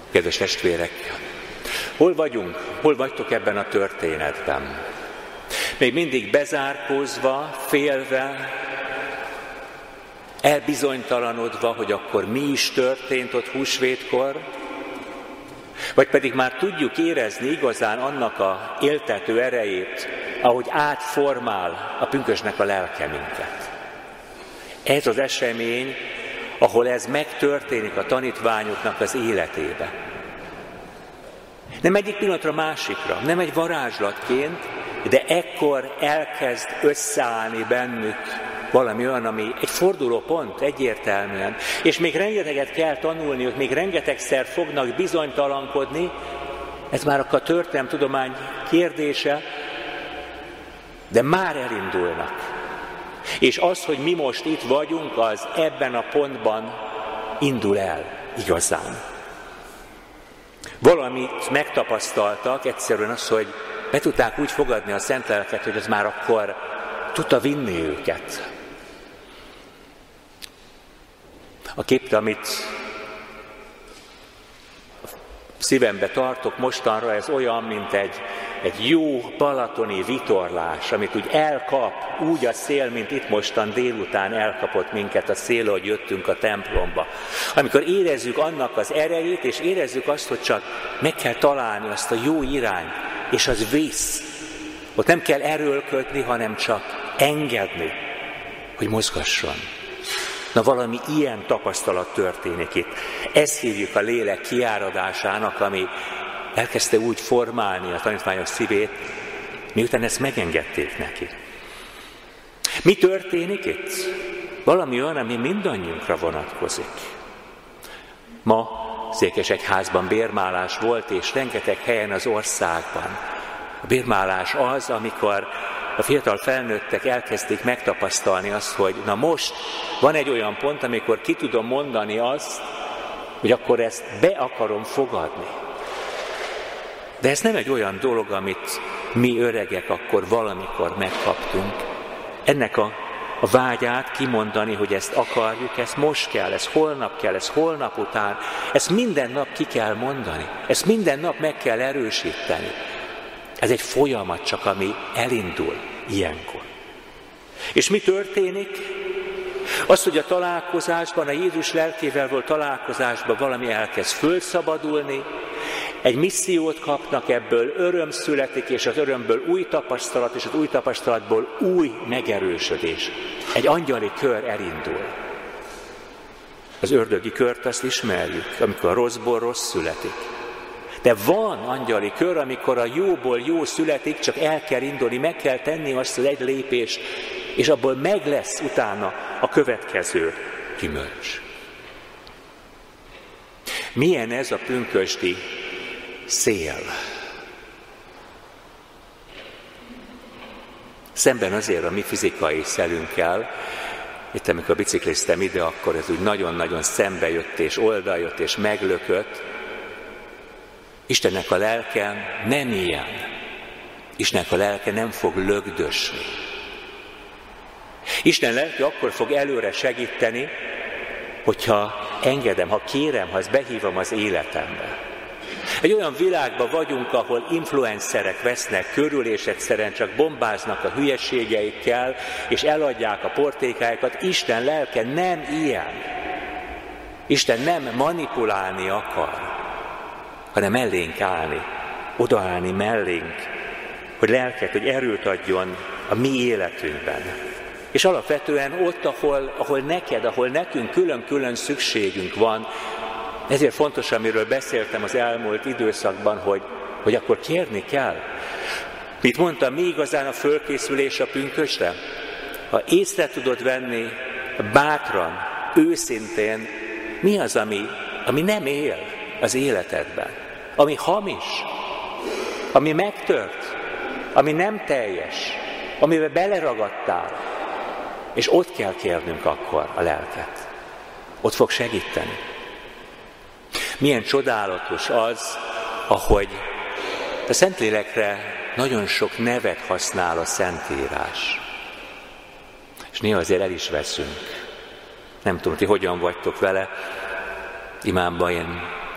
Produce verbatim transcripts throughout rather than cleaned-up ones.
Kedves testvérek, hol vagyunk? Hol vagytok ebben a történetben? Még mindig bezárkózva, félve, elbizonytalanodva, hogy akkor mi is történt ott húsvétkor? Vagy pedig már tudjuk érezni igazán annak a éltető erejét, ahogy átformál a pünkösdnek a lelke minket. Ez az esemény, ahol ez megtörténik a tanítványoknak az életébe. Nem egyik pillanatra másikra, nem egy varázslatként, de ekkor elkezd összeállni bennük valami olyan, ami egy fordulópont egyértelműen. És még rengeteget kell tanulniuk, még rengetegszer fognak bizonytalankodni, ez már a történelemtudomány kérdése, de már elindulnak. És az, hogy mi most itt vagyunk, az ebben a pontban indul el igazán. Valamit megtapasztaltak, egyszerűen az, hogy be tudták úgy fogadni a Szent Lelket, hogy az már akkor tudta vinni őket. A kép, amit szívembe tartok mostanra, ez olyan, mint egy, egy jó balatoni vitorlás, amit úgy elkap, úgy a szél, mint itt mostan délután elkapott minket a szél, hogy jöttünk a templomba. Amikor érezzük annak az erejét, és érezzük azt, hogy csak meg kell találni azt a jó irányt, és az visz. Ott nem kell erőlködni, hanem csak engedni, hogy mozgasson. Na, valami ilyen tapasztalat történik itt. Ezt hívjuk a lélek kiáradásának, ami elkezdte úgy formálni a tanítványok szívét, miután ezt megengedték neki. Mi történik itt? Valami olyan, ami mindannyiunkra vonatkozik. Ma Székesegyházban bérmálás volt, és rengeteg helyen az országban. A bérmálás az, amikor a fiatal felnőttek elkezdik megtapasztalni azt, hogy na most van egy olyan pont, amikor ki tudom mondani azt, hogy akkor ezt be akarom fogadni. De ez nem egy olyan dolog, amit mi öregek akkor valamikor megkaptunk. Ennek a, a vágyát kimondani, hogy ezt akarjuk, ezt most kell, ez holnap kell, ez holnap után, ezt minden nap ki kell mondani, ezt minden nap meg kell erősíteni. Ez egy folyamat csak, ami elindul ilyenkor. És mi történik? Az, hogy a találkozásban, a Jézus lelkével volt találkozásban valami elkezd fölszabadulni, egy missziót kapnak, ebből öröm születik, és az örömből új tapasztalat, és az új tapasztalatból új megerősödés. Egy angyali kör elindul. Az ördögi kört azt ismerjük, amikor a rosszból rossz születik. De van angyali kör, amikor a jóból jó születik, csak el kell indulni, meg kell tenni azt az egy lépést, és abból meg lesz utána a következő gyümölcs. Milyen ez a pünkösdi szél? Szemben azért a mi fizikai szelünkkel, itt amikor bicikliztem ide, akkor ez úgy nagyon-nagyon szembe jött, és oldaljött, és meglökött. Istennek a lelke nem ilyen. Istennek a lelke nem fog lögdösni. Isten lelke akkor fog előre segíteni, hogyha engedem, ha kérem, ha ezt behívom az életembe. Egy olyan világban vagyunk, ahol influencerek vesznek körül, és egyszerűen csak bombáznak a hülyeségeikkel, és eladják a portékáikat. Isten lelke nem ilyen. Isten nem manipulálni akar, hanem mellénk állni, odaállni mellénk, hogy lelket, hogy erőt adjon a mi életünkben. És alapvetően ott, ahol, ahol neked, ahol nekünk külön-külön szükségünk van, ezért fontos, amiről beszéltem az elmúlt időszakban, hogy, hogy akkor kérni kell. Mit mondtam, mi igazán a fölkészülés a pünkösdre? Ha észre tudod venni bátran, őszintén, mi az, ami, ami nem él az életedben, ami hamis, ami megtört, ami nem teljes, amiben beleragadtál, és ott kell kérnünk akkor a lelket. Ott fog segíteni. Milyen csodálatos az, ahogy a Szentlélekre nagyon sok nevet használ a Szentírás. És néha azért el is veszünk. Nem tudom, ti hogyan vagytok vele. Imámban én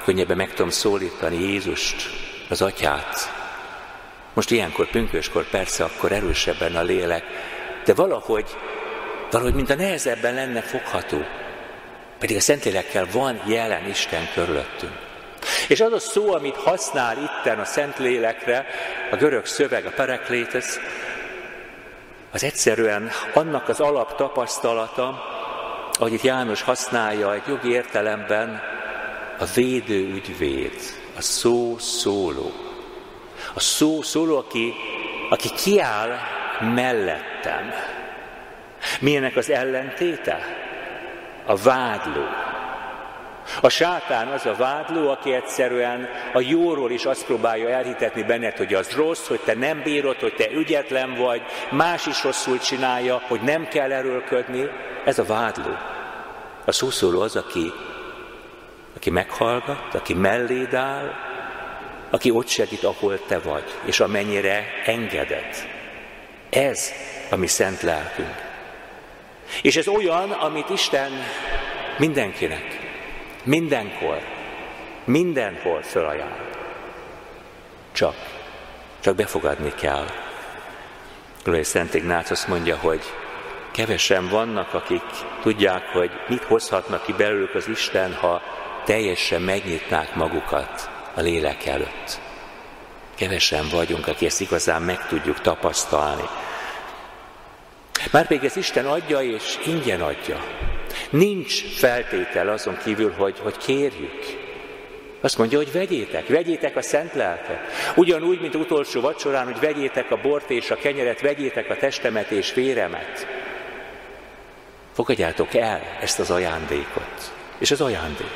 könnyebben meg tudom szólítani Jézust, az Atyát. Most ilyenkor, pünköskor persze akkor erősebben a lélek, de valahogy, valahogy mint a nehezebben lenne fogható. Pedig a Szentlélekkel van jelen Isten körülöttünk. És az a szó, amit használ itten a Szentlélekre, a görög szöveg, a paraklétos, az egyszerűen annak az alaptapasztalata, ahogy itt János használja egy jogi értelemben, a védő ügyvéd, a szó szóló. A szó szóló, aki, aki kiáll mellettem. Milyenek az ellentéte? A vádló. A sátán az a vádló, aki egyszerűen a jóról is azt próbálja elhitetni benned, hogy az rossz, hogy te nem bírod, hogy te ügyetlen vagy, más is rosszul csinálja, hogy nem kell erőlködni. Ez a vádló. A szószóló az, aki, aki meghallgat, aki melléd áll, aki ott segít, ahol te vagy, és amennyire engeded. Ez a mi szent lelkünk. És ez olyan, amit Isten mindenkinek, mindenkor, mindenhol felajánl. Csak, csak befogadni kell. Glória Szent Ignác azt mondja, hogy kevesen vannak, akik tudják, hogy mit hozhatnak ki belőlük az Isten, ha teljesen megnyitnák magukat a lélek előtt. Kevesen vagyunk, akik ezt igazán meg tudjuk tapasztalni. Márpedig ez Isten adja, és ingyen adja. Nincs feltétel azon kívül, hogy, hogy kérjük. Azt mondja, hogy vegyétek, vegyétek a szent lelket. Ugyanúgy, mint utolsó vacsorán, hogy vegyétek a bort és a kenyeret, vegyétek a testemet és véremet. Fogadjátok el ezt az ajándékot. És az ajándék.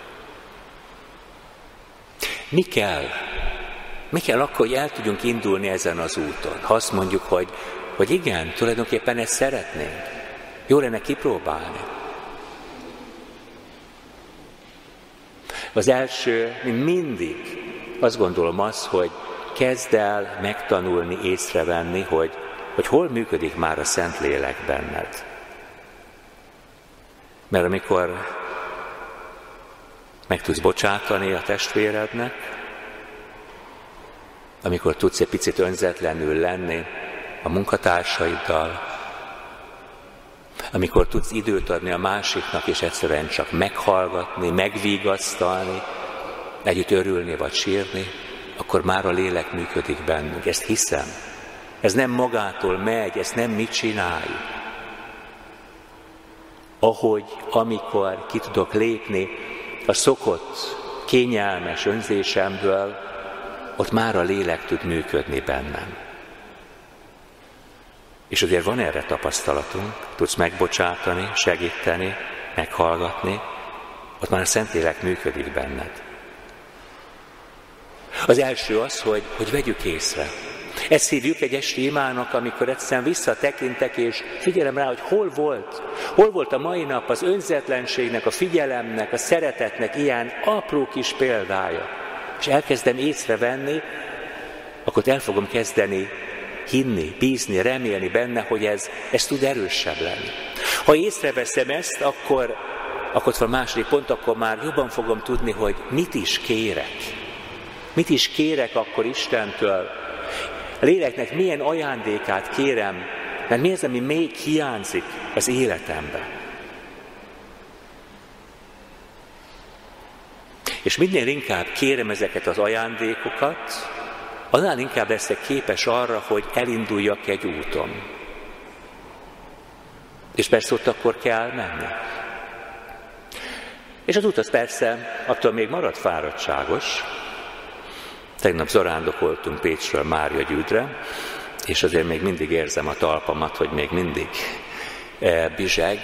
Mi kell? Mi kell akkor, hogy el tudjunk indulni ezen az úton? Ha azt mondjuk, hogy, hogy igen, tulajdonképpen ezt szeretnénk. Jó lenne kipróbálni. Az első, mint mindig, azt gondolom az, hogy kezd el megtanulni, észrevenni, hogy, hogy hol működik már a Szentlélek benned. Mert amikor meg tudsz bocsátani a testvérednek, amikor tudsz egy picit önzetlenül lenni a munkatársaiddal, amikor tudsz időt adni a másiknak, és egyszerűen csak meghallgatni, megvigasztalni, együtt örülni vagy sírni, akkor már a lélek működik bennünk. Ezt hiszem. Ez nem magától megy, ezt nem mi csináljuk. Ahogy, amikor ki tudok lépni a szokott, kényelmes önzésemből, ott már a lélek tud működni bennem. És azért van erre tapasztalatunk, tudsz megbocsátani, segíteni, meghallgatni, ott már a Szentlélek működik benned. Az első az, hogy, hogy vegyük észre. Ezt hívjuk egy esti imának, amikor egyszerűen visszatekintek, és figyelem rá, hogy hol volt. Hol volt a mai nap az önzetlenségnek, a figyelemnek, a szeretetnek ilyen apró kis példája. És elkezdem észrevenni, akkor el fogom kezdeni hinni, bízni, remélni benne, hogy ez, ez tud erősebb lenni. Ha észreveszem ezt, akkor, akkor ott van második pont, akkor már jobban fogom tudni, hogy mit is kérek. Mit is kérek akkor Istentől. A léleknek milyen ajándékát kérem, mert mi az, ami még hiányzik az életemben. És minél inkább kérem ezeket az ajándékokat, annál inkább leszek képes arra, hogy elinduljak egy úton. És persze ott akkor kell menni. És az út az persze attól még marad fáradtságos. Tegnap zarándokoltunk Pécsről Mária Gyűdre, és azért még mindig érzem a talpamat, hogy még mindig e, bizseg.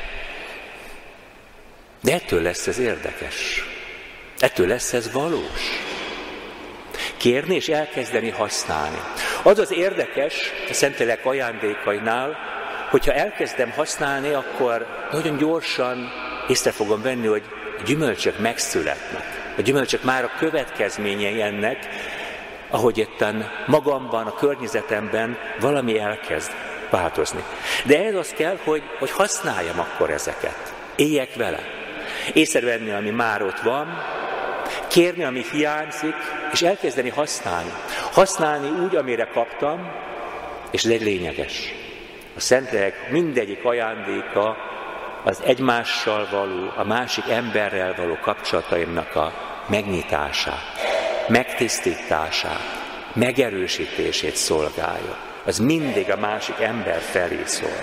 De ettől lesz ez érdekes. Ettől lesz ez valós. Kérni és elkezdeni használni. Az az érdekes a Szentlélek ajándékainál, hogyha elkezdem használni, akkor nagyon gyorsan észre fogom venni, hogy a gyümölcsök megszületnek. A gyümölcsök már a következményei ennek, ahogy éppen magamban, a környezetemben valami elkezd változni. De ez az kell, hogy, hogy használjam akkor ezeket. Éljek vele. Észrevenni, ami már ott van, kérni, ami hiányzik, és elkezdeni használni. Használni úgy, amire kaptam, és ez egy lényeges. A Szentlélek mindegyik ajándéka az egymással való, a másik emberrel való kapcsolataimnak a megnyitását, megtisztítását, megerősítését szolgálja. Az mindig a másik ember felé szól.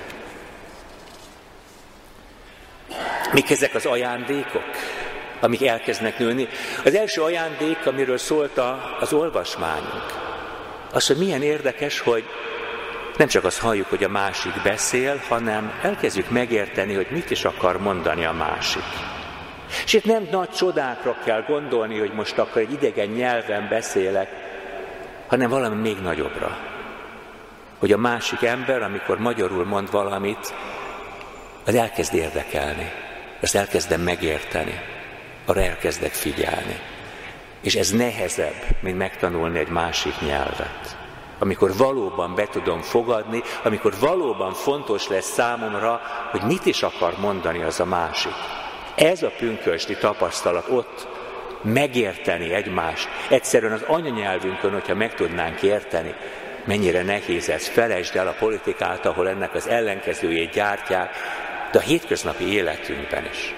Mik ezek az ajándékok, amik elkezdnek nőni? Az első ajándék, amiről szólt az olvasmányunk, az, hogy milyen érdekes, hogy nem csak azt halljuk, hogy a másik beszél, hanem elkezdjük megérteni, hogy mit is akar mondani a másik. És itt nem nagy csodákra kell gondolni, hogy most akkor egy idegen nyelven beszélek, hanem valami még nagyobbra. Hogy a másik ember, amikor magyarul mond valamit, az elkezd érdekelni. Ezt elkezdem megérteni. Arra elkezdek figyelni. És ez nehezebb, mint megtanulni egy másik nyelvet. Amikor valóban be tudom fogadni, amikor valóban fontos lesz számomra, hogy mit is akar mondani az a másik. Ez a pünkösdi tapasztalat ott, megérteni egymást, egyszerűen az anyanyelvünkön, hogyha meg tudnánk érteni, mennyire nehéz ez, felejtsd el a politikát, ahol ennek az ellenkezőjét gyártják, de a hétköznapi életünkben is.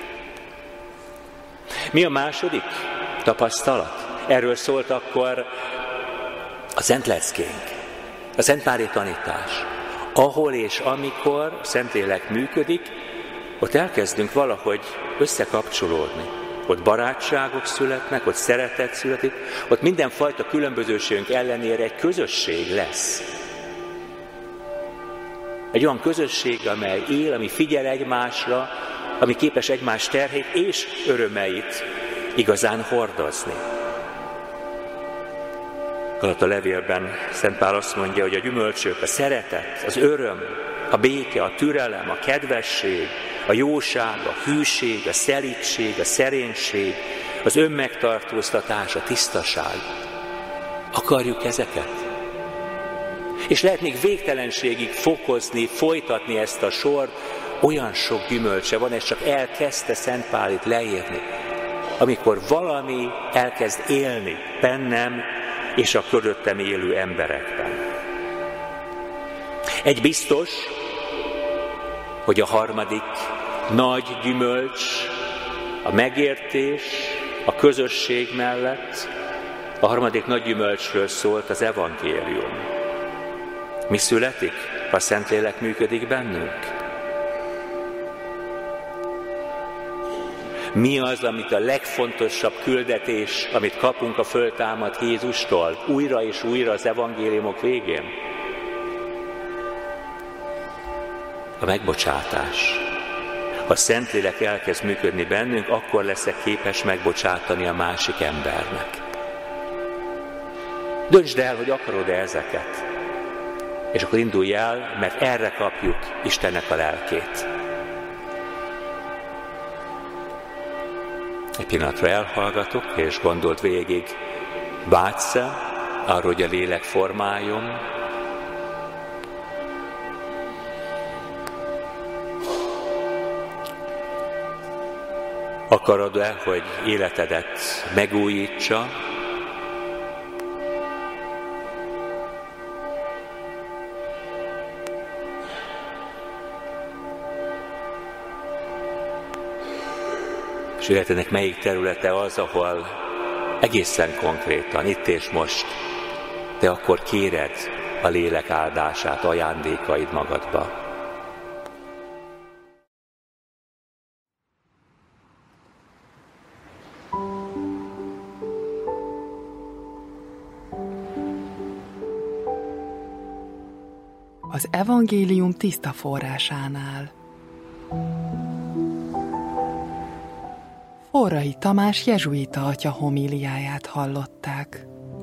Mi a második tapasztalat? Erről szólt akkor a Szent Leckénk, a Szentpári tanítás. Ahol és amikor Szentlélek működik, ott elkezdünk valahogy összekapcsolódni. Ott barátságok születnek, ott szeretet születik, ott mindenfajta különbözőségünk ellenére egy közösség lesz. Egy olyan közösség, amely él, ami figyel egymásra, ami képes egymás terhét és örömeit igazán hordozni. Galata levélben Szent Pál azt mondja, hogy a gyümölcsök, a szeretet, az öröm, a béke, a türelem, a kedvesség, a jóság, a hűség, a szelídség, a szerénység, az önmegtartóztatás, a tisztaság. Akarjuk ezeket? És lehet még végtelenségig fokozni, folytatni ezt a sort, olyan sok gyümölcse van, és csak elkezdte Szent Pál itt leírni. Amikor valami elkezd élni bennem és a körülöttem élő emberekben. Egy biztos, hogy a harmadik nagy gyümölcs, a megértés, a közösség mellett, a harmadik nagy gyümölcsről szólt az evangélium. Mi születik, ha a Szentlélek működik bennünk? Mi az, amit a legfontosabb küldetés, amit kapunk a föltámadt Jézustól, újra és újra az evangéliumok végén? A megbocsátás. Ha a Szentlélek elkezd működni bennünk, akkor leszek képes megbocsátani a másik embernek. Döntsd el, hogy akarod-e ezeket. És akkor indulj el, mert erre kapjuk Istennek a lelkét. Egy pillanatra elhallgatok, és gondold végig, vágysz-e arra, hogy a lélek formáljon? Akarod-e, hogy életedet megújítsa? És életednek melyik területe az, ahol egészen konkrétan, itt és most, te akkor kéred a lélek áldását, ajándékaid magadba. Az evangélium tiszta forrásánál. Forrai Tamás jezsuita atya homíliáját hallották.